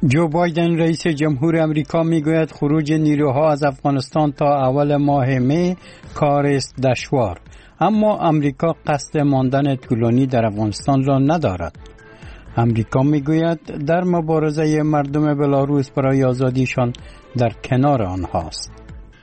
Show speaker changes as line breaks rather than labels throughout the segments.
جو بایدن رئیس جمهور امریکا میگوید خروج نیروها از افغانستان تا اول ماه می کار است دشوار، اما امریکا قصد ماندن طولانی در افغانستان را ندارد. امریکا میگوید در مبارزه مردم بلاروس برای آزادیشان در کنار آنهاست.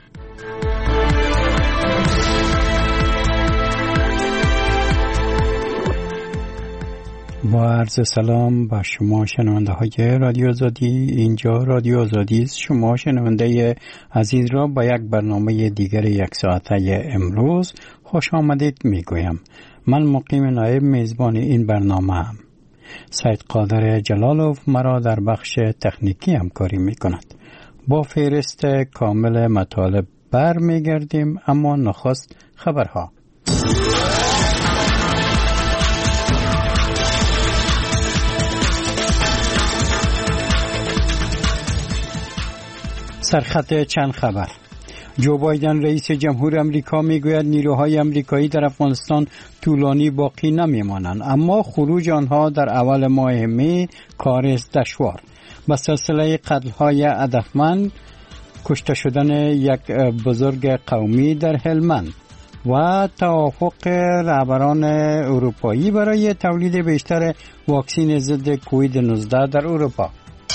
با عرض سلام به شما شنونده های رادیو آزادی. اینجا رادیو آزادی است. شما شنونده عزیز را با یک برنامه دیگر یک ساعته امروز خوش آمدید میگویم. من مقیم نایب میزبان این برنامه هم. سید قادر جلالوف مرا در بخش تکنیکی همکاری میکند. با فهرست کامل مطالب برمیگردیم، اما نخست خبرها. سرخط چند خبر. جو بایدن رئیس جمهور امریکا میگوید نیروهای امریکایی در افغانستان طولانی باقی نمیمانند، اما خروج آنها در اول ماه می کار است دشوار. به سلسله قتل‌های هدفمند، کشته شدن یک بزرگ قومی در هلمند و توافق رهبران اروپایی برای تولید بیشتر واکسن ضد کووید 19 در اروپا.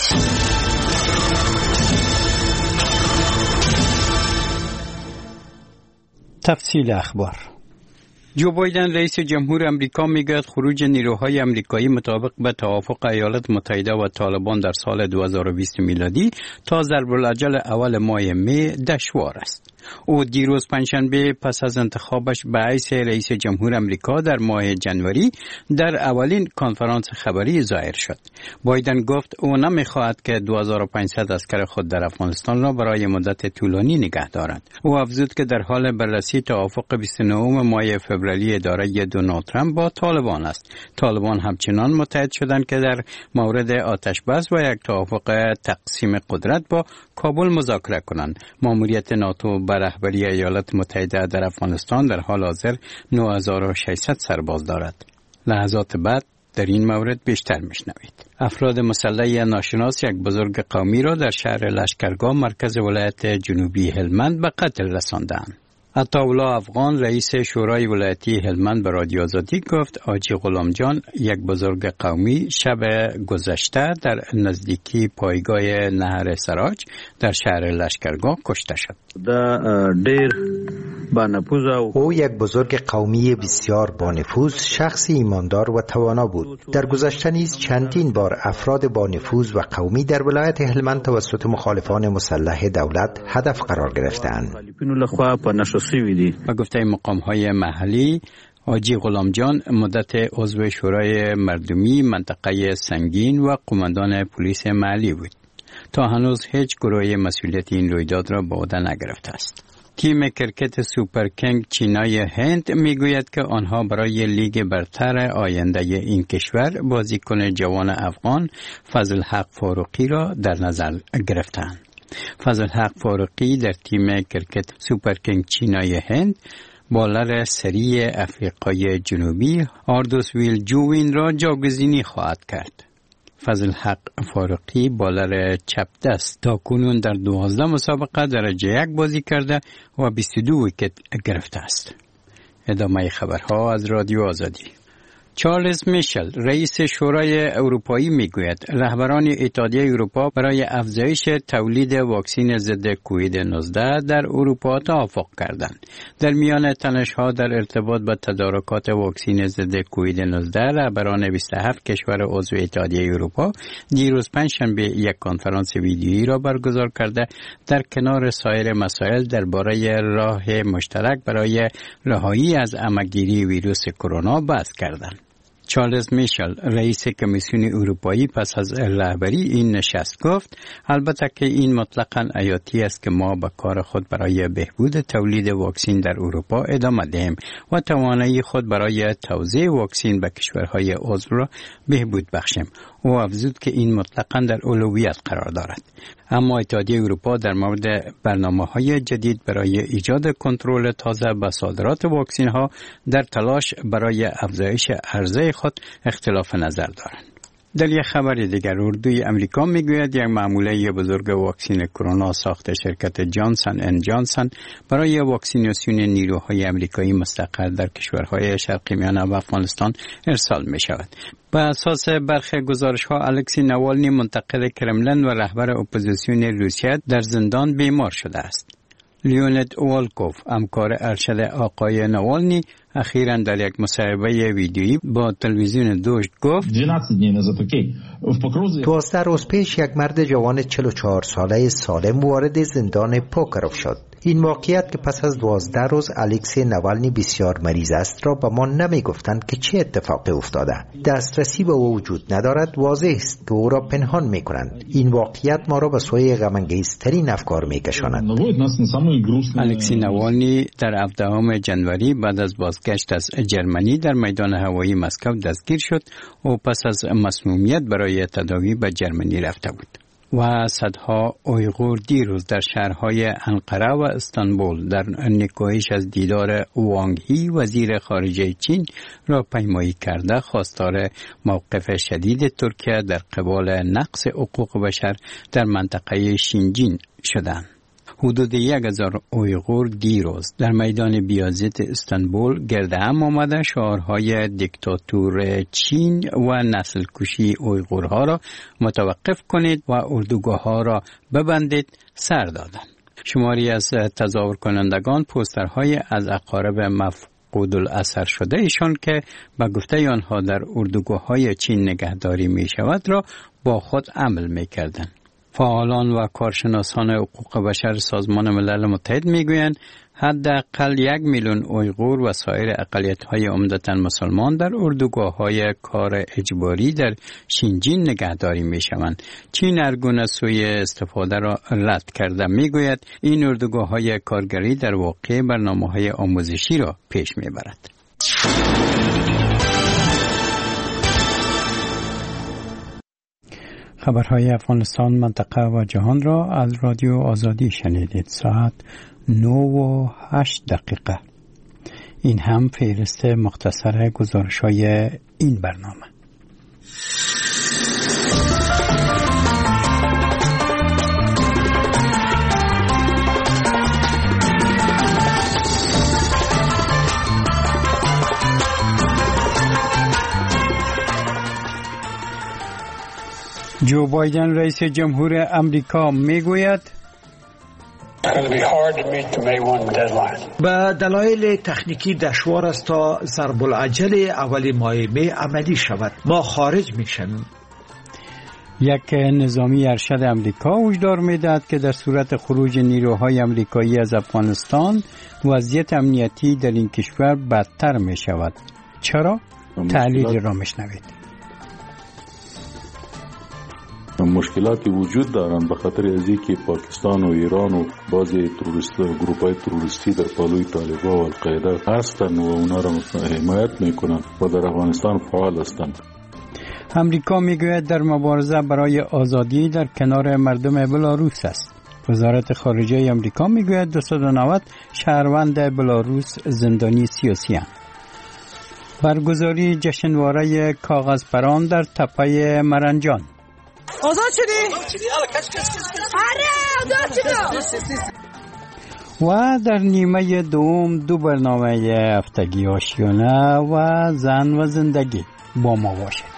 تفصیل اخبار. جو بایدن رئیس جمهور امریکا میگوید خروج نیروهای امریکایی مطابق به توافق ایالات متحده و طالبان در سال 2020 میلادی تا ضرب‌الاجل اول ماه می دشوار است. او دیروز پنجشنبه پس از انتخابش به حیث رئیس جمهور امریکا در ماه جنوری در اولین کنفرانس خبری ظاهر شد. بایدن گفت او نمیخواهد که 2500 عسکر خود در افغانستان را برای مدت طولانی نگه دارد. او افزود که در حال بررسی توافق 29 ماه فوریه اداره دونالد ترامپ با طالبان است. طالبان همچنان متحد شدند که در مورد آتش بس و یک توافق تقسیم قدرت با کابل مذاکره کنند. ماموریت ناتو بر رهبری ایالات متحده در افغانستان در حال حاضر 9600 سرباز دارد. لحظات بعد در این مورد بیشتر میشنوید. افراد مسلح ناشناس یک بزرگ قومی را در شهر لشکرگاه مرکز ولایت جنوبی هلمند به قتل رساندند. عطاالله افغان رئیس شورای ولایتی هلمند به رادیو آزادی گفت حاجی غلامجان یک بزرگ قومی شب گذشته در نزدیکی پایگاه نهر سراج در شهر لشکرگاه کشته شد.
او یک بزرگ قومی بسیار با نفوذ، شخصی ایماندار و توانا بود. در گذشته نیز چندین بار افراد با نفوذ و قومی در ولایت هلمند توسط مخالفان مسلح دولت هدف قرار گرفتند.
و گفته مقام‌های محلی، حاجی غلامجان مدت عضو شورای مردمی منطقه سنگین و قماندان پلیس محلی بود. تا هنوز هیچ گروه مسئولیت این رویداد را به عهده نگرفته است. تیم کرکت سوپر کینگ چینای هند میگوید که آنها برای لیگ برتر آینده این کشور بازیکن جوان افغان فضل حق فاروقی را در نظر گرفتند. فضل حق فاروقی در تیم کرکت سوپر کینگ چینای هند بالر سری افریقای جنوبی آردوسویل جوین را جاگزینی خواهد کرد. فضل حق فاروقی بالر چپ دست تا کنون در 12 مسابقه درجه 1 بازی کرده و 22 ویکت گرفته است. ادامه خبرها از رادیو آزادی. چارلز میشل رئیس شورای اروپایی میگوید رهبران اتحادیه اروپا برای افزایش تولید واکسن ضد کووید 19 در اروپا توافق کردند. در میان تنش‌ها در ارتباط با تدارکات واکسن ضد کووید 19 رهبران 27 کشور عضو اتحادیه اروپا دیروز پنجشنبه یک کنفرانس ویدیویی را برگزار کرده در کنار سایر مسائل درباره راه مشترک برای رهایی از عمه‌گیری ویروس کرونا بحث کردند. چارلز میشل رئیس کمیسیون اروپایی پس از رهبری این نشست گفت البته که این مطلقاً حیاتی است که ما به کار خود برای بهبود تولید واکسن در اروپا ادامه دهیم و توانایی خود برای توزیع واکسن به کشورهای عضو را بهبود بخشیم. او افزود که این مطلقاً در اولویت قرار دارد. اما اتحادیه اروپا در مورد برنامه‌های جدید برای ایجاد کنترل تازه به صادرات واکسن‌ها در تلاش برای افزایش عرضه خود اختلاف نظر دارند. در یک خبر دیگر اردوی امریکا میگوید یک معموله بزرگ واکسن کرونا ساخت شرکت جانسن اند جانسن برای واکسیناسیون نیروهای امریکایی مستقر در کشورهای شرقی میانه و افغانستان ارسال می شود. بر اساس برخی گزارش‌ها الکسی نوالنی منتقد کرملین و رهبر اپوزیسیون روسیه در زندان بیمار شده است. لیونید والکوف، همکار ارشد آقای نوالنی، اخیراً در یک مصاحبه ویدیویی با تلویزیون دوشت گفت
12 روز پیش یک مرد جوان 44 ساله سالم وارد زندان پوکروف شد. این واقعیت که پس از 12 روز الکسی نوالنی بسیار مریض است را به ما نمی گفتند که چه اتفاقی افتاده. دسترسی به او وجود ندارد. واضح است که او را پنهان می کنند. این واقعیت ما را به سوی غم‌انگیزترین افکار می کشاند.
الکسی نوالنی در 17 جنوری بعد از بازگشت از جرمنی در میدان هوایی مسکو دستگیر شد و پس از مسمومیت برای تداوی به جرمنی رفته بود. و صدها اویغور دیروز در شهرهای انقره و استانبول در نکوهش از دیدار وانگ هی وزیر خارجه چین را پیمایی کرده خواستار موقف شدید ترکیه در قبال نقض حقوق بشر در منطقه شینجین شدند. حدود 1000 اویغور دیروز در میدان بیازیت استانبول گرد هم آمده شعارهای دیکتاتور چین و نسل کشی اویغورها را متوقف کنید و اردوگاه‌ها را ببندید سر دادند. شماری از تظاهر کنندگان پوسترهای از اقارب مفقود الاثر شده ایشان که به گفته آنها در اردوگاه‌های چین نگهداری می شود را با خود حمل می کردند. فعالان و کارشناسان حقوق بشر سازمان ملل متحد میگویند حداقل 1 میلیون اویغور و سایر اقلیت‌های عمدتاً مسلمان در اردوگاه‌های کار اجباری در شینجین نگهداری می‌شوند. چین هرگونه سوی استفاده را رد کرده میگوید این اردوگاه‌های کارگری در واقع برنامه‌های آموزشی را پیش میبرد. خبرهای افغانستان، منطقه و جهان را از رادیو آزادی شنیدید. ساعت 9:08. این هم فهرست مختصر گزارش‌های این برنامه. جو بایدن رئیس جمهور امریکا میگوید
به دلایل تکنیکی دشوار است تا ضرب العجل اول ماه می عملی شود. ما خارج میشیم.
یک نظامی ارشد امریکا هشدار میدهد که در صورت خروج نیروهای امریکایی از افغانستان وضعیت امنیتی در این کشور بدتر می شود. چرا؟ تحلیل را میشنوید.
مشکلاتی وجود دارند به خاطر از اینکه پاکستان و ایران و بعضی گروپ‌های تروریستی در پالوی طالبان و القاعده هستند و اونا را حمایت میکنند و در افغانستان فعال هستند.
امریکا میگوید در مبارزه برای آزادی در کنار مردم بلاروس است. وزارت خارجه امریکا میگوید 290 شهروند بلاروس زندانی سیاسی هستند. برگزاری جشنواره کاغذپران در تپه مرنجان.
آزاد شدی؟ آره آزاد شدم.
و در نیمه دوم 2 برنامه هفتگی آشیانه و زن و زندگی با ما باشید.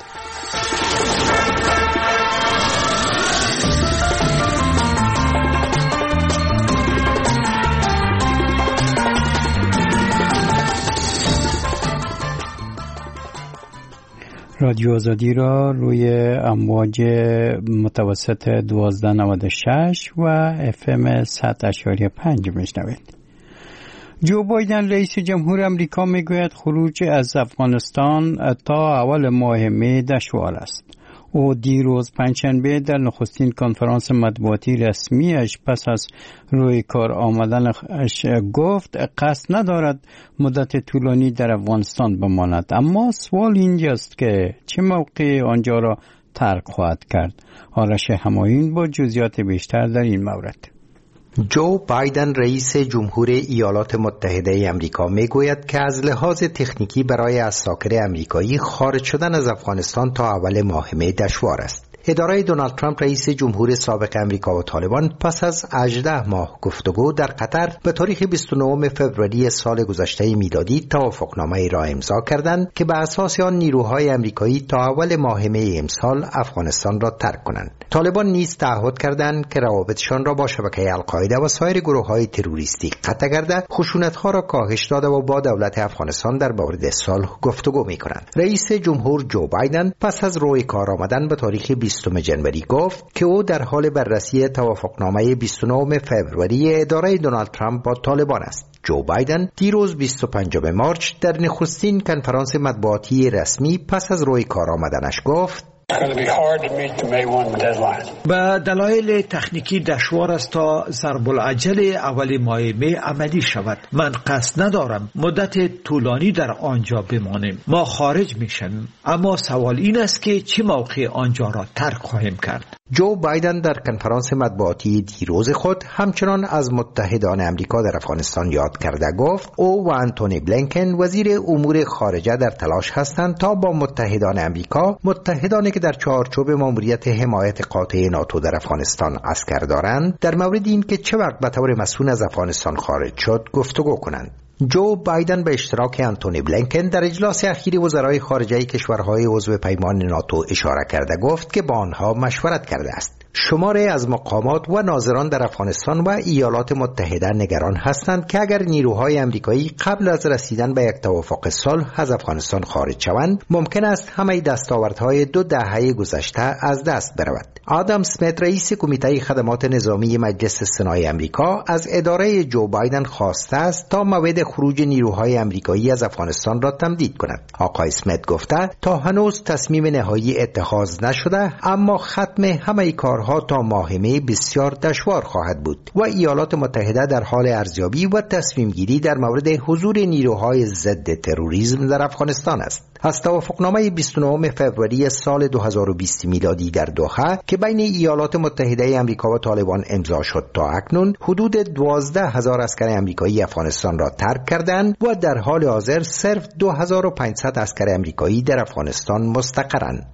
رادیو آزادی را روی امواج متوسط 1296 و FM 100.5 میشنوید. جو بایدن رئیس جمهور امریکا میگوید خروج از افغانستان تا اول ماه می دشوار است. او دیروز پنجشنبه در نخستین کنفرانس مطبوعاتی رسمیش پس از روی کار آمدنش گفت قصد ندارد مدت طولانی در افغانستان بماند، اما سوال اینجاست که چه موقع آنجا را ترک خواهد کرد. آرش همایون با جزئیات بیشتر در این مورد.
جو بایدن رئیس جمهور ایالات متحده آمریکا میگوید که از لحاظ تکنیکی برای عساکر آمریکایی خارج شدن از افغانستان تا اول ماه می دشوار است. اداره دونالد ترامپ رئیس جمهور سابق آمریکا و طالبان پس از 18 ماه گفتگو در قطر به تاریخ 29 فوریه سال گذشته میلادی توافقنامه‌ای را امضا کردند که به اساس آن نیروهای آمریکایی تا اول ماه می امسال افغانستان را ترک کنند. طالبان نیز تعهد کردند که روابطشان را با شبکه القاعده و سایر گروه‌های تروریستی قطع کرده خشونت‌ها را کاهش داده و با دولت افغانستان در مورد صلح گفتگو می‌کنند. رئیس جمهور جو بایدن پس از روی کار آمدن به تاریخ 20 جنوری گفت که او در حال بررسی توافقنامه 29 فوریه اداره دونالد ترامپ با طالبان است. جو بایدن دیروز 25 مارچ در نخستین کنفرانس مطبوعاتی رسمی پس از روی کار آمدنش گفت
به دلایل تکنیکی دشوار است تا ضرب العجل اول ماه می عملی شود. من قصد ندارم مدت طولانی در آنجا بمانیم. ما خارج میشیم، اما سوال این است که چه موقع آنجا را ترک خواهیم کرد.
جو بایدن در کنفرانس مطبوعاتی دیروز خود همچنان از متحدان آمریکا در افغانستان یاد کرده گفت او و آنتونی بلینکن وزیر امور خارجه در تلاش هستند تا با متحدان آمریکا، متحدانی که در چارچوب ماموریت حمایت قاطع ناتو در افغانستان عسکر دارند، در مورد این که چه وقت به طور مسئول از افغانستان خارج شد گفتگو کنند. جو بایدن به اشتراک آنتونی بلینکن در اجلاس اخیر وزرای خارجه کشورهای عضو پیمان ناتو اشاره کرده گفت که با آنها مشورت کرده است. شماری از مقامات و ناظران در افغانستان و ایالات متحده نگران هستند که اگر نیروهای آمریکایی قبل از رسیدن به یک توافق صلح از افغانستان خارج شوند، ممکن است همه دستاوردهای 2 دهه گذشته از دست برود. آدم اسمیت رئیس کمیته خدمات نظامی مجلس سنای آمریکا از اداره جو بایدن خواسته است تا موعد خروج نیروهای آمریکایی از افغانستان را تمدید کند. آقای اسمیت گفته تا هنوز تصمیم نهایی اتخاذ نشده، اما ختم همه کارها تا ماه می بسیار دشوار خواهد بود و ایالات متحده در حال ارزیابی و تصمیم گیری در مورد حضور نیروهای ضد تروریسم در افغانستان است. از توافقنامه 29 فوریه سال 2020 میلادی در دوحه که بین ایالات متحده آمریکا و طالبان امضا شد تا اکنون حدود 12,000 عسکر آمریکایی افغانستان را ترک کردند و در حال حاضر صرف 2500 عسکر آمریکایی در افغانستان مستقرند.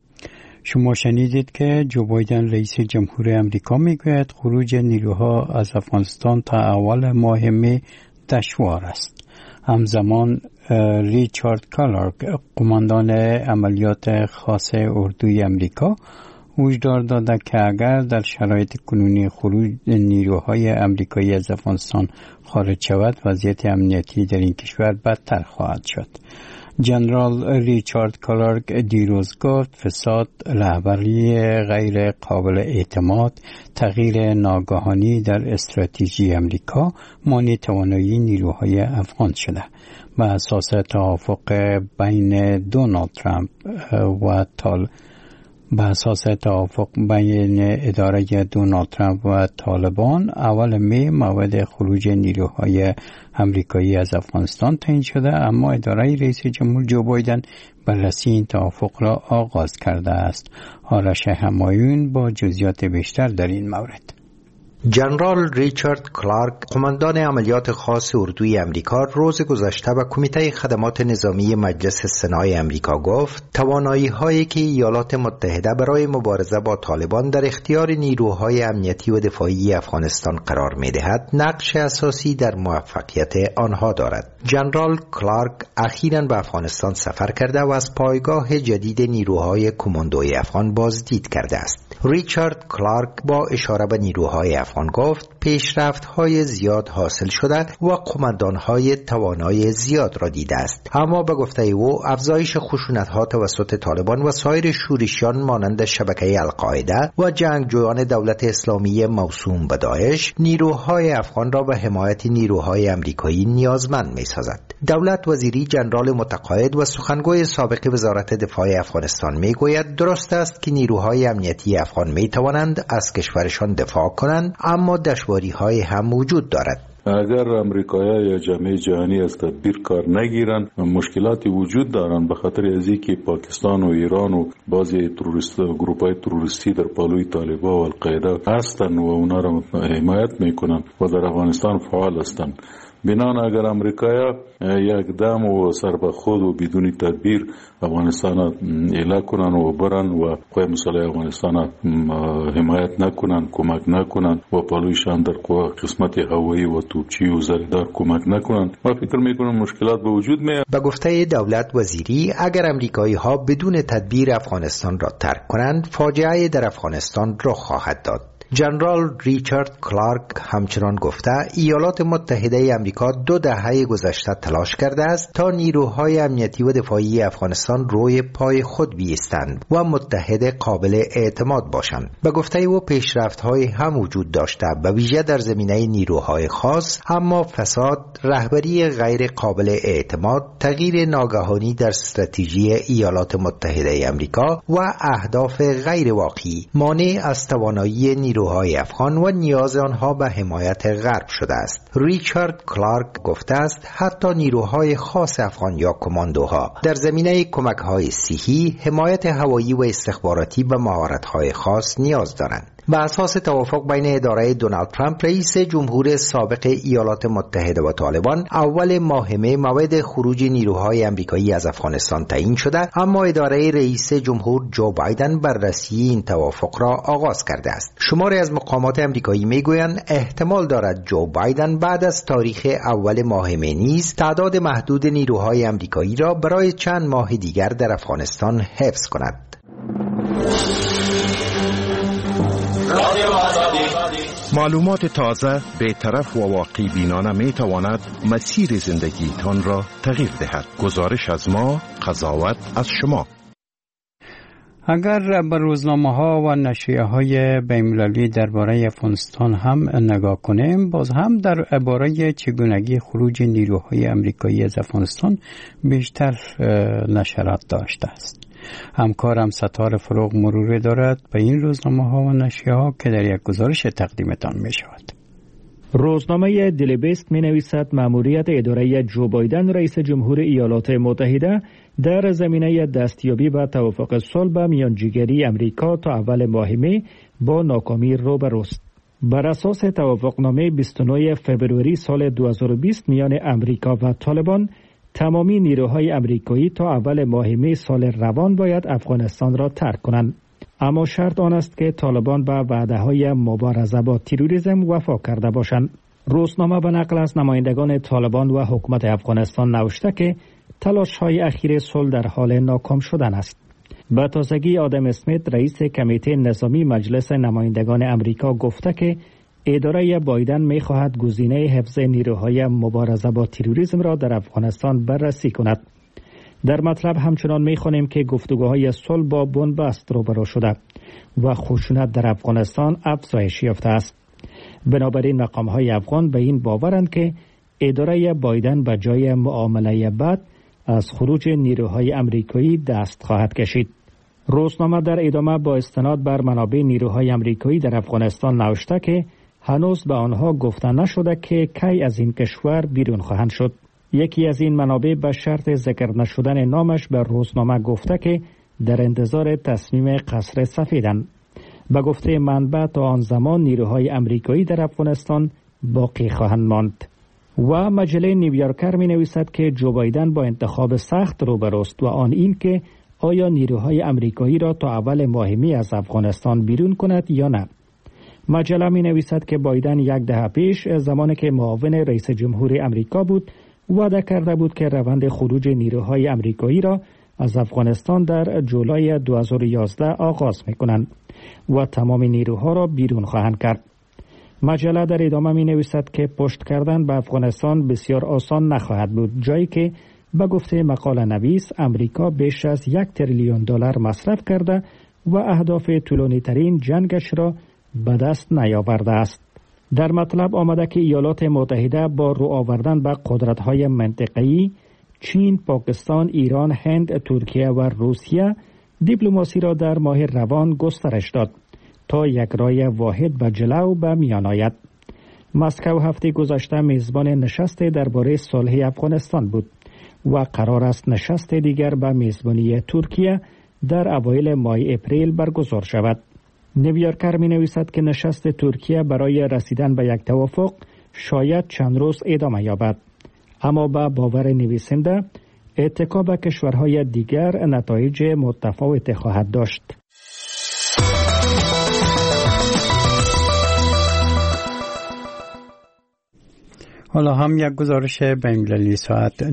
شما شنیدید که جو بایدن رئیس جمهور آمریکا میگوید خروج نیروها از افغانستان تا اول ماه می دشوار است. همزمان ریچارد کلارک قماندان عملیات خاص اردوی آمریکا هشدار داده که اگر در شرایط کنونی خروج نیروهای آمریکایی از افغانستان خارج شود، وضعیت امنیتی در این کشور بدتر خواهد شد. جنرال ریچارد کلارک دیروز گفت فساد، رهبری غیر قابل اعتماد، تغییر ناگهانی در استراتژی آمریکا مانع توانایی نیروهای افغان شده. بر اساس توافق بین دونالد ترامپ و اداره دونالد ترامپ و طالبان اول می موعد خروج نیروهای آمریکایی از افغانستان تعیین شده، اما اداره رئیس جمهور جو بایدن بررسی این توافق را آغاز کرده است. آرش همایون با جزئیات بیشتر در این مورد.
جنرال ریچارد کلارک قماندان عملیات خاص اردوی آمریکا روز گذشته به کمیته خدمات نظامی مجلس سنای آمریکا گفت توانایی هایی که ایالات متحده برای مبارزه با طالبان در اختیار نیروهای امنیتی و دفاعی افغانستان قرار می دهد نقش اساسی در موفقیت آنها دارد. جنرال کلارک اخیراً به افغانستان سفر کرده و از پایگاه جدید نیروهای کماندوی افغان بازدید کرده است. ریچارد کلارک با اشاره به نیروهای افغان گفت پیشرفت‌های زیاد حاصل شده و قماندان‌های توانای زیاد را دیده است، اما به گفته او افزایش خشونت‌ها توسط طالبان و سایر شورشیان مانند شبکه القاعده و جنگجویان دولت اسلامی موسوم به داعش نیروهای افغان را به حمایت نیروهای آمریکایی نیازمند می‌سازد. دولت وزیری جنرال متقاعد و سخنگوی سابق وزارت دفاع افغانستان میگوید درست است که نیروهای امنیتی افغان میتوانند از کشورشان دفاع کنند، اما دشواری‌های هم وجود دارد.
اگر امریکایی‌ها یا جامعه جهانی از تدبیر کار نگیرن مشکلاتی وجود دارن، به خاطر از اینکه پاکستان و ایران و بعضی گروپ‌های تروریستی در پالوی طالبان و القاعده هستند و اونا را حمایت میکنن و در افغانستان فعال هستند. بنان اگر امریکا یک دم و سر به خود و بدون تدبیر افغانستان اله کنن و برن و قوای مسلح افغانستان حمایت نکنن، کمک نکنن و پالویشان در قسمت هوایی و توپچی و زریدار کمک نکنن، ما فکر میکنم مشکلات به وجود میاد.
به گفته دولت وزیری اگر امریکایی ها بدون تدبیر افغانستان را ترک کنند فاجعه در افغانستان رخ خواهد داد. جنرال ریچارد کلارک همچنان گفته ایالات متحده آمریکا 2 دهه گذشته تلاش کرده است تا نیروهای امنیتی و دفاعی افغانستان روی پای خود بایستند و متحد قابل اعتماد باشند. به گفته او پیشرفت‌های هم وجود داشته به ویژه در زمینه نیروهای خاص، اما فساد، رهبری غیر قابل اعتماد، تغییر ناگهانی در استراتژی ایالات متحده آمریکا و اهداف غیر واقعی مانع از توانایی نیروهای افغان و نیاز آنها به حمایت غرب شده است. ریچارد کلارک گفته است حتی نیروهای خاص افغان یا کماندوها در زمینه کمک‌های صحی، حمایت هوایی و استخباراتی به مهارت‌های خاص نیاز دارند. بر اساس توافق بین اداره دونالد ترامپ رئیس جمهور سابق ایالات متحده و طالبان اول ماه می موعد خروج نیروهای آمریکایی از افغانستان تعیین شده، اما اداره رئیس جمهور جو بایدن بررسی این توافق را آغاز کرده است. شماری از مقامات آمریکایی میگویند احتمال دارد جو بایدن بعد از تاریخ اول ماه می نیز تعداد محدود نیروهای آمریکایی را برای چند ماه دیگر در افغانستان حفظ کند.
معلومات تازه، بی‌طرف و واقعی بینانه می تواند مسیر زندگیتان را تغییر دهد. گزارش از ما، قضاوت از شما.
اگر به روزنامه‌ها و نشریه‌های بین‌المللی درباره افغانستان هم نگاه کنیم، باز هم درباره چگونگی خروج نیروهای آمریکایی از افغانستان بیشتر نشرات داشته است. همکارم ستار فروغ مروری دارد به این روزنامه‌ها و نشریه‌ها که در یک گزارش تقدیمتان می‌شود.
روزنامه دیلی بیست می‌نویسد مأموریت اداره جو بایدن رئیس جمهور ایالات متحده در زمینه دستیابی به توافق صلح به میانجیگری امریکا تا اول ماه می با ناکامی روبروست. بر اساس توافقنامه 29 فبروری سال 2020 میان امریکا و طالبان، تمامی نیروهای امریکایی تا اول ماه می سال روان باید افغانستان را ترک کنند. اما شرط آن است که طالبان به وعده‌های مبارزه با تروریسم وفا کرده باشند. روزنامه به نقل از نمایندگان طالبان و حکومت افغانستان نوشته که تلاش‌های اخیر صلح در حال ناکام شدن است. به تازگی آدم اسمیت رئیس کمیته نظامی مجلس نمایندگان امریکا گفته که اداره بایدن می‌خواهد گزینه حفظ نیروهای مبارزه با تروریسم را در افغانستان بررسی کند. در مطلب همچنان می‌خوانیم که گفتگوهای صلح با بنبست روبرو شده و خشونت در افغانستان افزایش یافته است. بنابراین مقام‌های افغان به این باورند که اداره بایدن به جای معامله بد از خروج نیروهای آمریکایی دست خواهد کشید. روزنامه در ادامه با استناد بر منابع نیروهای آمریکایی در افغانستان نوشته که هنوز به آنها گفته نشده که کی از این کشور بیرون خواهند شد. یکی از این منابع به شرط ذکر نشدن نامش به روزنامه گفته که در انتظار تصمیم قصر سفیدند. به گفته منبع تا آن زمان نیروهای آمریکایی در افغانستان باقی خواهند ماند. و مجله نیویورکر می نویسد که جو بایدن با انتخاب سخت روبروست و آن این که آیا نیروهای آمریکایی را تا اول ماه می از افغانستان بیرون کند یا نه. مجله می نویسد که بایدن یک دهه پیش زمانی که معاون رئیس جمهور آمریکا بود وعده کرده بود که روند خروج نیروهای آمریکایی را از افغانستان در جولای 2011 آغاز می کنند و تمام نیروها را بیرون خواهند کرد. مجله در ادامه می نویسد که پشت کردن به افغانستان بسیار آسان نخواهد بود، جایی که به گفته مقاله نویس امریکا بیش از $1 تریلیون مصرف کرده و اهداف طولانی ترین جنگش را به دست نیاورده است. در مطلب آمده که ایالات متحده با رو آوردن به قدرت‌های منطقه‌ای چین، پاکستان، ایران، هند، ترکیه و روسیه دیپلماسی را در ماه روان گسترش داد تا یک راه واحد به جلو به میان آید. مسکو هفته گذشته میزبان نشست درباره صلح افغانستان بود و قرار است نشست دیگر به میزبانی ترکیه در اوایل ماه اپریل برگزار شود. نیویورکر می نویسد که نشست ترکیه برای رسیدن به یک توافق شاید چند روز ادامه یابد، اما با باور نویسنده اتکا به کشورهای دیگر نتایج متفاوت خواهد داشت.
حالا هم یک گزارش بین‌المللی ساعت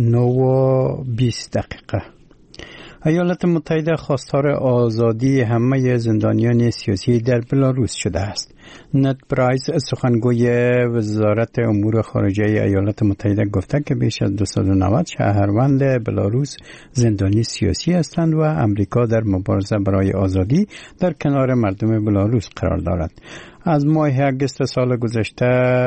9:20. ایالات متحده خواستار آزادی همه زندانیان سیاسی در بلاروس شده است. نت پرایس سخنگوی وزارت امور خارجه ایالات متحده گفته که بیش از 290 شهروند بلاروس زندانی سیاسی هستند و امریکا در مبارزه برای آزادی در کنار مردم بلاروس قرار دارد. از ماه اگست سال گذشته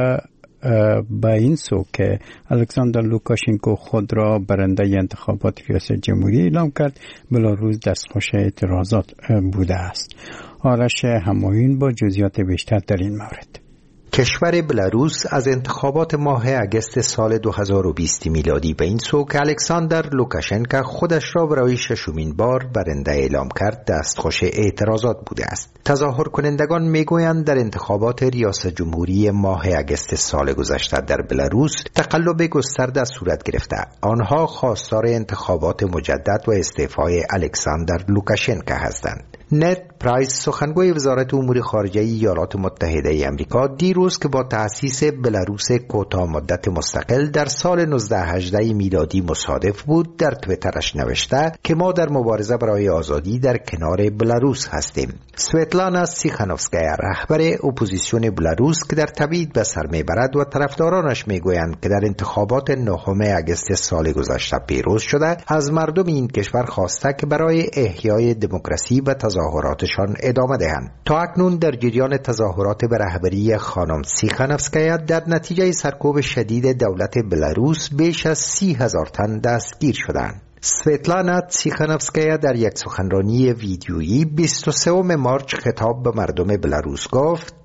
با این سو که الکساندر لوکاشنکو خود را برنده انتخابات ریاست جمهوری اعلام کرد، بلاروس دستخوش اعتراضات بوده است. آرش همایون با جزئیات بیشتر در این مورد.
کشور بلاروس از انتخابات ماه اگست سال 2020 میلادی به این سو که الکساندر لوکاشنکو خودش را برای ششمین بار برنده اعلام کرد دستخوش اعتراضات بوده است. تظاهر کنندگان میگویند در انتخابات ریاست جمهوری ماه اگست سال گذشته در بلاروس تقلب گسترده صورت گرفته. آنها خواستار انتخابات مجدد و استعفای الکساندر لوکاشنکو هستند. نت پرایس سخنگوی وزارت امور خارجه ایالات متحده آمریکا دیروز که با تأسیس بلاروس کوتاه مدت مستقل در سال 1918 میلادی مصادف بود، در توییترش نوشته که ما در مبارزه برای آزادی در کنار بلاروس هستیم. سویتلانا تیخانوفسکایا رهبر اپوزیسیون بلاروس که در تبعید به سر میبرد و طرفدارانش میگویند که در انتخابات 9 اگست سال گذشته پیروز شده، از مردم این کشور خواسته که برای احیای دموکراسی و تظاهراتشان ادامه دهند. تا اکنون در جریان تظاهرات به رهبری خانم تیخانوفسکایا در نتیجه سرکوب شدید دولت بلاروس بیش از 30,000 تن دستگیر شدند. سویتلانا تیخانوفسکایا در یک سخنرانی ویدیویی 23 مارس خطاب به مردم بلاروس گفت: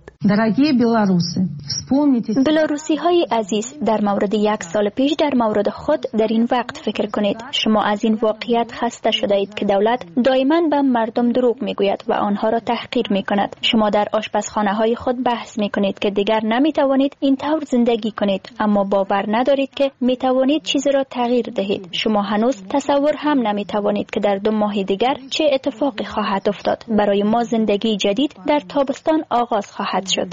بلاروسی های عزیز، در مورد 1 سال پیش در مورد خود در این وقت فکر کنید. شما از این واقعیت خسته شده اید که دولت دائما به مردم دروغ میگوید و آنها را تحقیر میکند. شما در آشپزخانه های خود بحث میکنید که دیگر نمیتوانید این طور زندگی کنید، اما باور ندارید که میتوانید چیزی را تغییر دهید. شما هنوز تصور هم نمیتوانید که در 2 ماه دیگر چه اتفاقی خواهد افتاد. برای ما زندگی جدید در تابستان آغاز خواهد شد.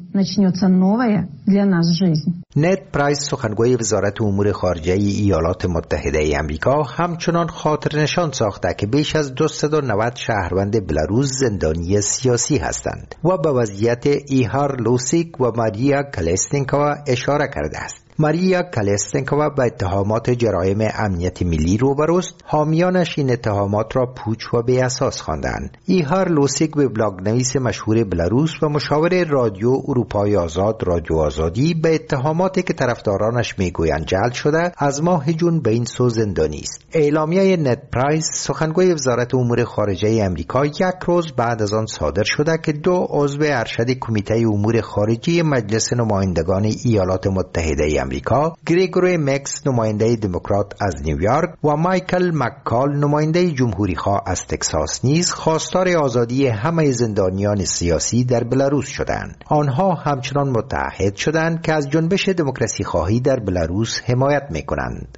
نت پرایس سخنگوی وزارت امور خارجه ایالات متحده آمریکا همچنان خاطر نشان ساخته که بیش از 290 شهروند بلاروس زندانی سیاسی هستند و به وضعیت ایهار لوسیک و ماریا کالستنکووا اشاره کرده است. ماریا کالستنکووا به اتهامات جرایم امنیت ملی روبروست. حامیانش این اتهامات را پوچ و بی اساس خواندند. ایهار لوسیک به بلاگ نویس مشهور بلاروس و مشاور رادیو اروپای آزاد رادیو آزادی به اتهاماتی که طرفدارانش میگویند جلب شده از ماه جون به این سو زندانی است. اعلامیه نت پرایس سخنگوی وزارت امور خارجه آمریکا 1 روز بعد از آن صادر شده که 2 عضو ارشد کمیته امور خارجی مجلس نمایندگان ایالات متحده آمریکا، گریگوری مکس نماینده دموکرات از نیویورک و مایکل مککال نماینده جمهوری‌خواه از تگزاس نیز خواستار آزادی همه زندانیان سیاسی در بلاروس شدند. آنها همچنان متعهد شدند که از جنبش دموکراسی خواهی در بلاروس حمایت می‌کنند.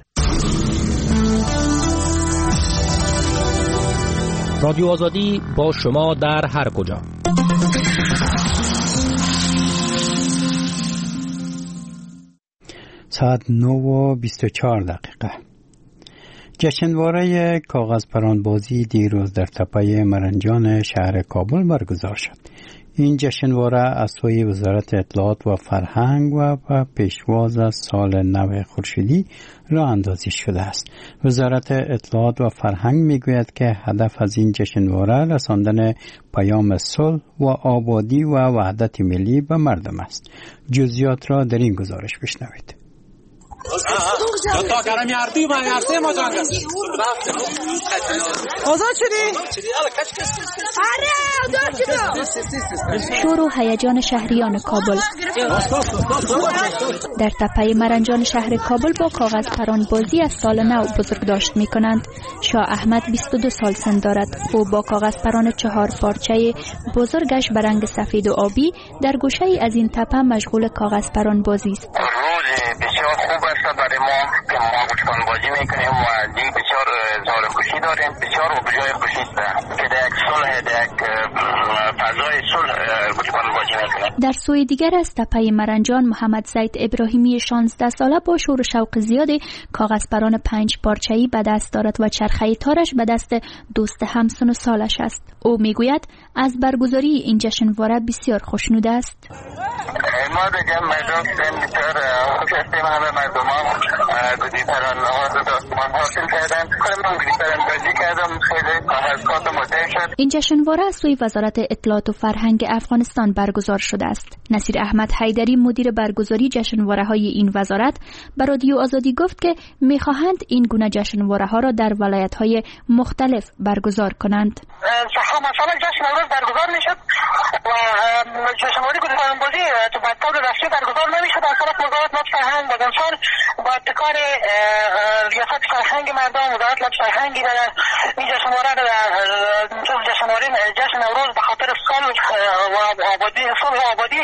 رادیو آزادی با شما در هر کجا.
ساعت 9:24. جشنواره کاغذ پرانبازی دیروز در تپه مرنجان شهر کابل برگزار شد. این جشنواره از سوی وزارت اطلاعات و فرهنگ و پیشواز سال نو خورشیدی راه اندازی شده است. وزارت اطلاعات و فرهنگ میگوید که هدف از این جشنواره رساندن پیام صلح و آبادی و وحدت ملی به مردم است. جزئیات را در این گزارش بشنوید.
شور و هیجان شهریان کابل. در تپه مرنجان شهر کابل با کاغذ پران بازی از سال نو بزرگداشت می کنند. شاه احمد 22 سال سن دارد. او با کاغذ پران 4 پارچه بزرگش به رنگ سفید و آبی در گوشه ای از این تپه مشغول کاغذ پران بازی است.
بسیار خوب است برای ما که ما بچکان بازی میکنیم و دیگه بسیار زار خوشی داریم. بسیار و بجای خوشی است که در یک صلح، در یک فضای صلح بچکان بازی میکنیم.
در سوی دیگر از تپه مرنجان محمد زید ابراهیمی 16 ساله با شور و شوق زیاد کاغذ پران 5 پارچه‌ای به دست دارد و چرخه تارش به دست دوست همسن و سالش است. او میگوید از برگزاری این جشنواره بسیار خوشنود است.
ما دیگه مردم بسیار خوش هستیم. همه مردم ها گودی پران ها داستمان حاصل کردن. من گودی پران بازی کردم. خیلی حرکات متعه شد.
این جشنواره از سوی وزارت اطلاعات و فرهنگ افغانستان برگزار شده است. نصیر احمد حیدری مدیر برگزاری جشنواره های این وزارت به رادیو آزادی گفت که میخواهند این گونه جشنواره ها را در ولایت های مختلف برگزار کنند.
مثلا جشن نوروز برگزار میشد و جشنواره گودی پران بازی تو طور رسمی برگزار نمیشد. از طرف وزارت نقش فرهنگ و انسان با ابتکار ریاست فرهنگ مردم وزارت نقش فرهنگی در این جشنواره جشن نوروز به خاطر صلح و آبادی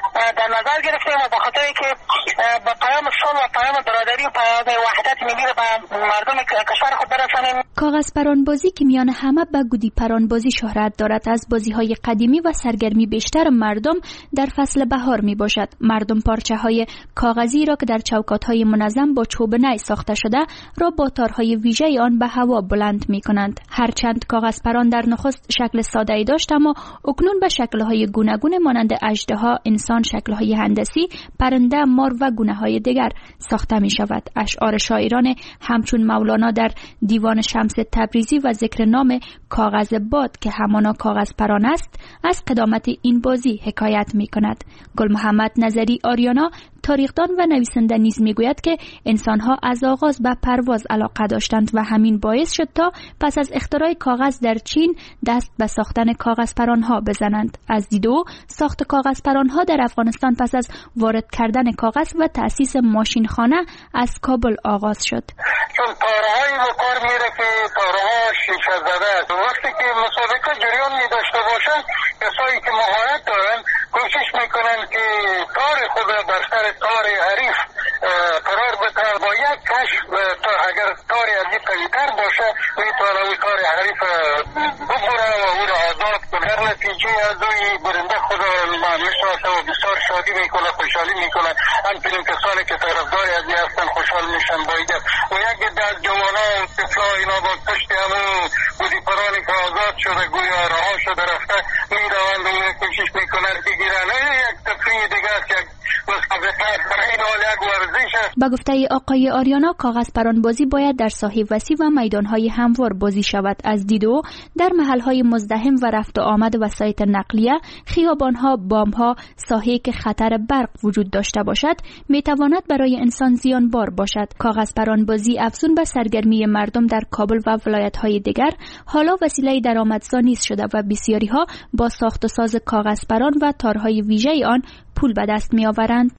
در نظر گرفتیم و به خاطر اینکه با پیام صلح و پیام برادری و پیام وحدت ملی به مردم کشور خود برسانیم.
کاغذ پران بازی که میان همه به گودی پران بازی شهرت دارد از بازی‌های قدیمی و سرگرمی بیشتر مردم در فصل بهار می باشد. مردم پارچه‌های کاغذی را که در چوکات‌های منظم با چوب نی ساخته شده را با تارهای ویژه آن به هوا بلند می کنند. هرچند کاغذ پران در نخست شکل ساده‌ای داشت اما اکنون به شکل‌های گوناگون مانند اژدها، انسان، شکل‌های هندسی، پرنده، مار و گونه‌های دیگر ساخته می شود. اشعار شاعران همچون مولانا در دیوان شمس تبریزی و ذکر نام کاغذ باد که همانا کاغذ پران است از قدامت این بازی حکایت می کند. گل محمد نظری آریانا تاریخدان و نویسنده نیز میگوید که انسانها از آغاز به پرواز علاقه داشتند و همین باعث شد تا پس از اختراع کاغذ در چین دست به ساختن کاغذ پرانها بزنند. از دید او ساخت کاغذ پرانها در افغانستان پس از وارد کردن کاغذ و تأسیس ماشینخانه از کابل آغاز شد.
چون تارهایی به کار میره که تارها شیشه زده است. وقتی که مسابقه جریان می داشته باشند کسایی که مهارت دارند کوشش میکنند که تار خود بر سر تار حریف قرار بده با یک کشف تا اگر تاری از این قوی‌تر باشه میتونه او تار حریف ببره و او را آزاد کنه. در نتیجه از اوی برنده خود میشناسه و بسیار شادی میکنه، خوشحالی میکنه. همچنین کسانی که طرفدار از این هستن خوشحال میشن با ایده و یک عده از جوانان و طفلا اینا با پشت همون گودی پرانی که آزاد شده گویا رها شده رفته میروند و کوشش میکنن که گیرن. یک تفریح دیگه است، یک مسابقه برای این حال یک ورزش است.
با گفته آقای آریانا کاغذ پران بازی باید در ساحه وسیع و میدانهای هموار بازی شود. از دید او در محلهای مزدحم و رفت و آمد وسایط نقلیه، خیابانها، بامها، ساحه‌ای که خطر برق وجود داشته باشد میتواند برای انسان زیانبار باشد. کاغذ پران بازی افزون به سرگرمی مردم در کابل و ولایت‌های دیگر حالا وسیله درآمدزا نیز شده و بسیاری‌ها با ساخت و ساز کاغذ پران و تارهای ویژه آن پول به دست می‌آورند.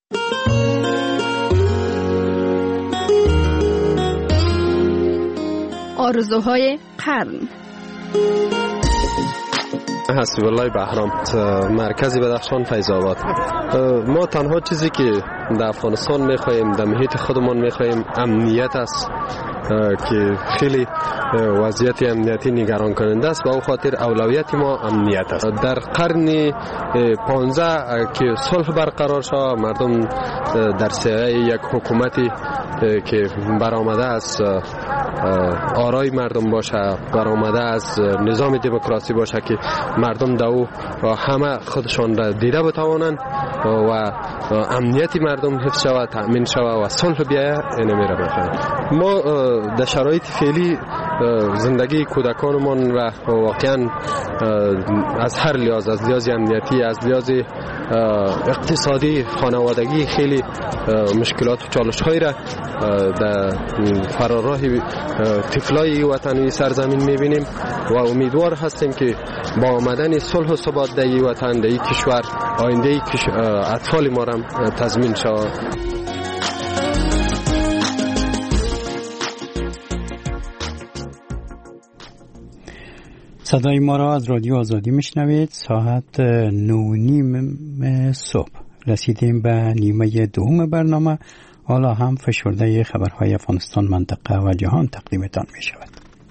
آرزوهای قرن.
حسیب الله بهرام، مرکز بدخشان فیض آباد. ما تنها چیزی که در افغانستان میخواهیم، در محیط خودمان میخواهیم امنیت است که خیلی وضعیت امنیتی نگران کننده است و او خاطر اولویت ما امنیت است. در قرن 15 که صلح برقرار شد، مردم در سایه یک حکومتی که برآمده از آرای مردم باشه، برآمده از نظام دموکراسی باشه که مردم در او همه خودشان را دیده بتوانند و امنیت مردم حفظ شود، تأمین شود و صلح بیاید، اینو میره بخواهیم. ما در شرایط فعلی زندگی کودکانمان را واقعا از هر لحاظ، از لحاظ امنیتی، از لحاظ اقتصادی، خانوادگی خیلی مشکلات و چالش‌هایی را در فراراه طفلای وطنی سرزمین می‌بینیم و امیدوار هستیم که با آمدن صلح و ثبات در این وطن، در این کشور، آینده اطفال ما را تضمین شود.
صدای ما را از رادیو آزادی میشنوید. ساعت 9:30 صبح رسیدیم به نیمه دوم برنامه. حالا هم فشرده خبرهای افغانستان، منطقه و جهان تقدیمتان می شود.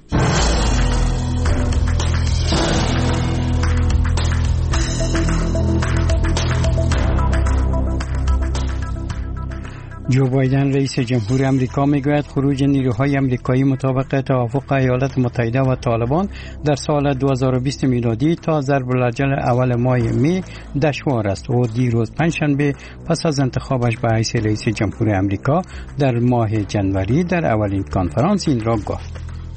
جو بایدن رئیس جمهور امریکا میگوید خروج نیروهای امریکایی مطابق توافق ایالات متحده و طالبان در سال 2020 میلادی تا ضرب الاجل اول ماه می دشوار است. او دیروز پنجشنبه پس از انتخابش به حیث رئیس جمهور امریکا در ماه جنوری در اولین کنفرانس این را گفت.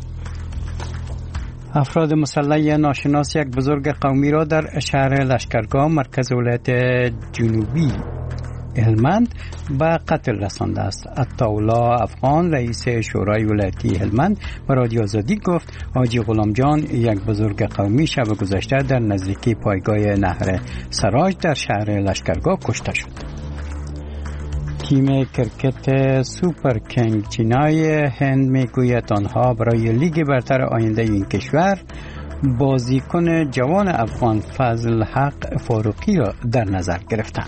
افراد مسلح ناشناس یک بزرگ قومی را در شهر لشکرگاه مرکز ولایت جنوبی هلمند به قتل رسانده است. عطاالله افغان رئیس شورای ولایتی هلمند به رادیو آزادی گفت حاجی غلام جان یک بزرگ قومی شب گذشته در نزدیکی پایگاه نهر سراج در شهر لشکرگاه کشته شد. تیم کرکت سوپر کینگ چینای هند میگوید آنها برای لیگ برتر آینده این کشور بازیکن جوان افغان فضل حق فاروقی را در نظر گرفتند.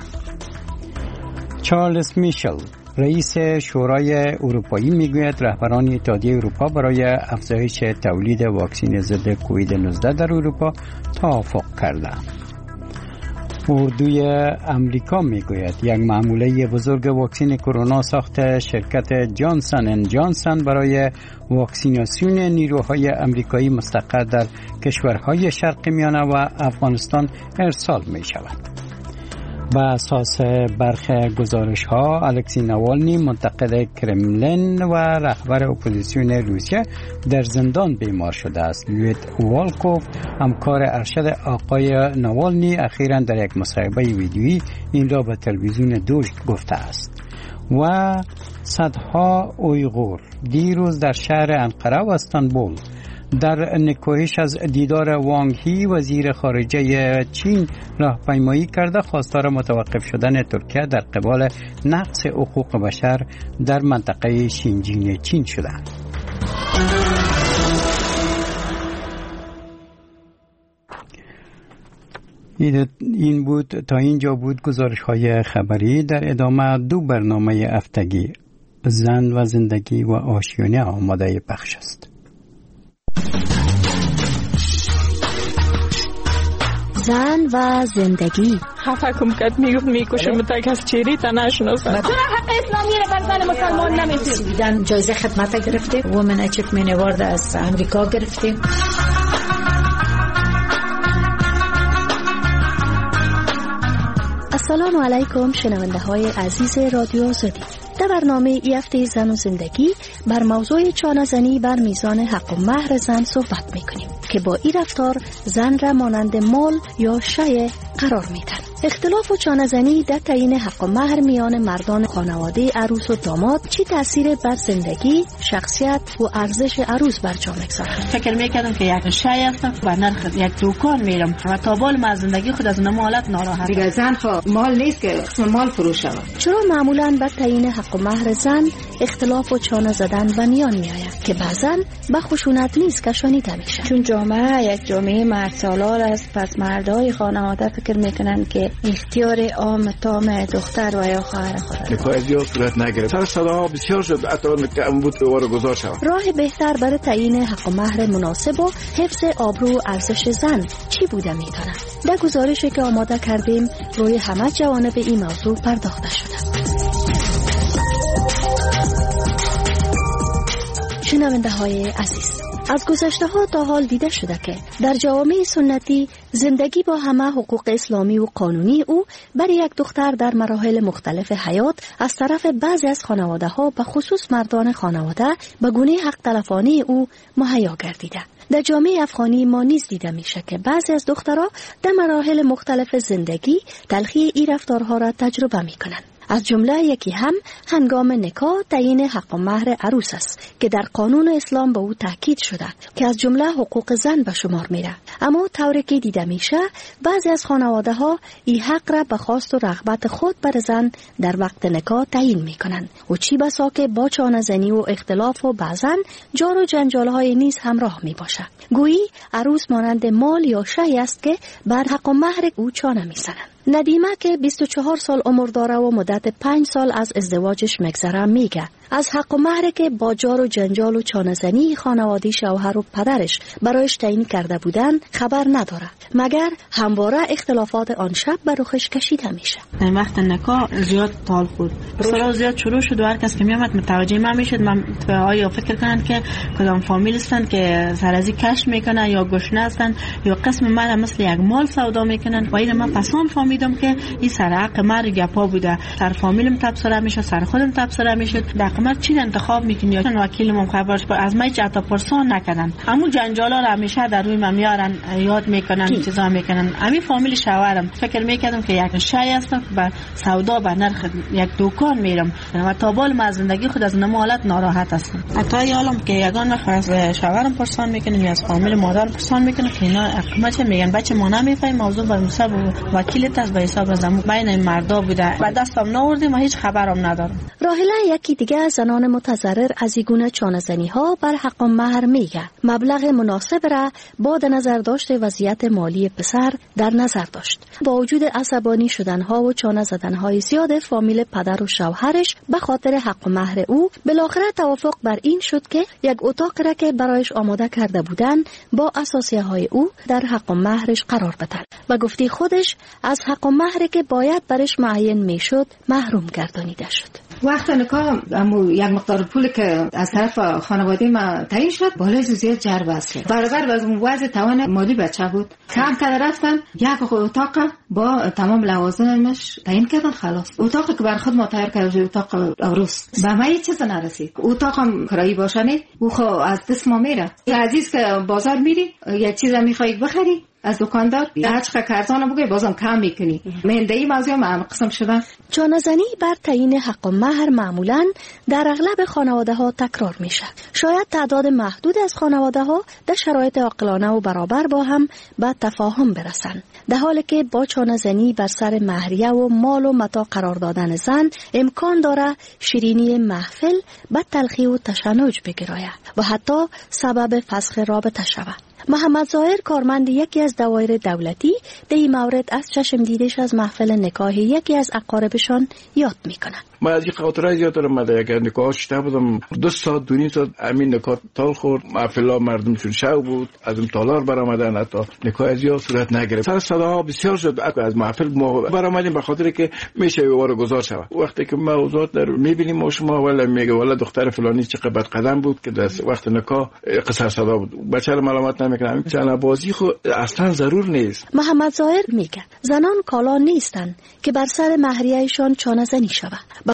چارلز میشل رئیس شورای اروپایی میگوید رهبران اتحادیه اروپا برای افزایش تولید واکسن ضد کووید 19 در اروپا توافق کردند. اردوی امریکا میگوید یک معموله بزرگ واکسن کرونا ساخت شرکت جانسن اند جانسن برای واکسیناسیون نیروهای امریکایی مستقر در کشورهای شرق میانه و افغانستان ارسال می شود. با اساس برخی گزارش‌ها الکسی نوالنی منتقد کرملین و رهبر اپوزیسیون روسیه در زندان بیمار شده است. لیوید والکوف همکار ارشد آقای نوالنی اخیراً در یک مصاحبه ویدیویی این را به تلویزیون دوشت گفته است. و صدها اویغور دیروز در شهر انقره و استانبول در نکوهش از دیدار وانگ هی وزیر خارجه چین راهپیمایی کرده خواستار متوقف شدن ترکیه در قبال نقض حقوق بشر در منطقه شینجین چین شدند. این بود تا اینجا بود گزارش‌های خبری. در ادامه دو برنامه هفتگی زن و زندگی و آشیانه آماده پخش است.
زن و زندگی.
خفه کم کد میکشم تا کس چیری تا نشناسم.
چرا حق اسلامی رو بر زن مسلمان نمیدید؟
جایزه خدمت گرفتیم. وومن اچیومنت اوارد از امریکا گرفتیم.
السلام علیکم شنونده های عزیز رادیو آزادی. در برنامه ای هفته زن و زندگی بر موضوع چانه‌زنی بر میزان حق و مهر زن صحبت میکنیم که با این رفتار زن را مانند مال یا شیء قرار میدن. اختلاف و چانه‌زنی در تعیین حق و مهر میان مردان خانواده عروس و داماد چی تأثیر بر زندگی، شخصیت و ارزش عروس بر جا میگذارد؟
فکر میکردم که یک شیء هستم و نرخ یک دکان میرم و تا بال ما زندگی خود از نمالت ناراحت.
دیگه زن خب مال نیست که قسم مال فروش شود.
چرا معمولاً بر تعیین حق و مهر زن اختلاف و چانه زدن به میان میآید که بعضاً به خشونت نیز کشانیده میشه؟
چون جامعه یک جامعه مرد سالار است، پس مردای خانواده فکر میکنن که اختیار عام تام دختر و یا خواهر خود
نکاح زیاد صورت نگرفت. سر صداها بسیار شد حتی کم بود دوباره گذار شود.
راه بهتر برای تعیین حق و مهر مناسب و حفظ آبرو و ارزش زن چی بوده میتونه؟ در گزارشی که آماده کردیم روی همه جوانب این موضوع پرداخته شده. شنونده های عزیز، از گذشته ها تا حال دیده شده که در جوامع سنتی زندگی با همه حقوق اسلامی و قانونی او برای یک دختر در مراحل مختلف حیات از طرف بعضی از خانواده ها به خصوص مردان خانواده به گونه حق تلفانی او مهیا گردیده. در جامعه افغانی ما نیز دیده میشه که بعضی از دخترها در مراحل مختلف زندگی تلخی این رفتارها را تجربه میکنند. از جمله یکی هم هنگام نکاح تعیین حق و مهر عروس است که در قانون اسلام به او تاکید شده که از جمله حقوق زن به شمار میره. اما طوری که دیده میشه بعضی از خانواده ها این حق را به خواست و رغبت خود بر زن در وقت نکاح تعیین میکنند و چی بسا که با چانه زنی و اختلاف و بعضن جار و جنجال های نیز همراه میباشه. گویی عروس مانند مال یا شی است که بر حق و مهر او چانه میزنند. ندیمه که 24 سال عمر داره و مدت 5 سال از ازدواجش مگذره میگه از حق و مهر که با جار و جنجال و چانه‌زنی خانواده شوهر و پدرش برایش تعیین کرده بودن خبر نداره مگر همواره اختلافات آن شب بر رخش کشیده میشه.
در وقت نکاح زیاد طال خورد، سرا زیاد شروع شد و هر کس که میامد متوجه من میشد. من آیا فکر کنن که کدام فامیل هستن که سرازی کش میکنن یا گشنه هستن یا قسم من مثل یک مال سودا میکنن. و این من پسان فهمیدم که این سر حق مهر گپا بوده. سر فامیلم تبصره میشه، سر خودم تبصره میشه. دقیقاً چی انتخاب میکنی یا وکیلم خبرش از من چتا پرسان نکردن. همون جنجالا رو همیشه در روی من میارن، یاد میکنن، چیزا میکنن. همین فامیل شوهرم فکر میکردم که یک شی هستم به سودا به نرخ یک دکان میرم و تا بال ما زندگی خود از نمالت ناراحت هستم. حتی یالم که یگان وقت از شوهرم پرسان میکنم یا از فامیل مادر پرسان میکنم که اینا حکومت میگن بچه ما نمیفهمیم موضوع بر مصاب وکیلت از به حساب زدم بین این مردا بوده و دستم نوردیم و هیچ خبرم ندارم.
راهله یکی دیگه از زنان متضرر از این گونه چانه‌زنی ها بر حق و مهر میگه مبلغ مناسب را با در نظر داشت وضعیت مالی پسر در نظر داشت. با وجود عصبانی شدن ها و چانه زدن های زیاد فامیل پدر و شوهرش به خاطر حق و مهر او بالاخره توافق بر این شد که یک اتاق را که برایش آماده کرده بودن با اساسیه های او در حق و مهرش قرار بدن و گفتی خودش از حق و مهری که باید برش معین میشد محروم گردانیده شد.
وقت نکاح یک مقدار پولی که از طرف خانواده ما تعیین شد بالای زیاد جرب است. برابر از اون وضع توان مالی بچه بود. کم کده رفتن یک اتاق با تمام لوازمش تعیین کردن. خلاص اتاقی که بر خود ما تیار کرده اتاق عروس به ما هیچ چیز نرسید. اتاقم کرایی باشنه او خو از دست ما میره. عزیز که بازار میری یک چیز میخوای بخری از دکاندار هر چقدر کارتون بگی بازم کم میکنی. مندهی موضوع من قسم شدن.
چانه‌زنی بر تعیین حق و مهر معمولاً در اغلب خانواده ها تکرار میشه. شاید تعداد محدود از خانواده ها در شرایط عاقلانه و برابر با هم به تفاهم برسن، در حالی که با چانه‌زنی بر سر مهریه و مال و متاع قرار دادن زن امکان داره شیرینی محفل به تلخی و تشنج بگیره و حتی سبب فسخ رابطه شود. محمد ظاهر کارمند یکی از دوایر دولتی در این مورد از چشم دیدش از محفل نکاح یکی از اقاربشان یاد میکنه.
ما از این خاطره زیاد دارم. من در یک نکاح شده بودم 2 ساعت 2 ساعت همین نکاح تال خورد. محفل مردم چون شو بود از اون تالار برآمدن حتی نکاح زیاد صورت نگرفت. سر صداها بسیار شد از محفل ما برآمدیم به خاطر که میشه واره گذار شود. وقتی که ما اوضاع در میبینیم ما شما ولا میگه ولا دختر فلانی چقدر بد قدم بود که در وقت نکاح قصر صدا بود. بچه رو ملامت نمیکنم. چنه بازی خو اصلا ضرور نیست.
محمد ظاهر میگه زنان کالا نیستن که بر سر مهریه‌شان چانه‌زنی شود.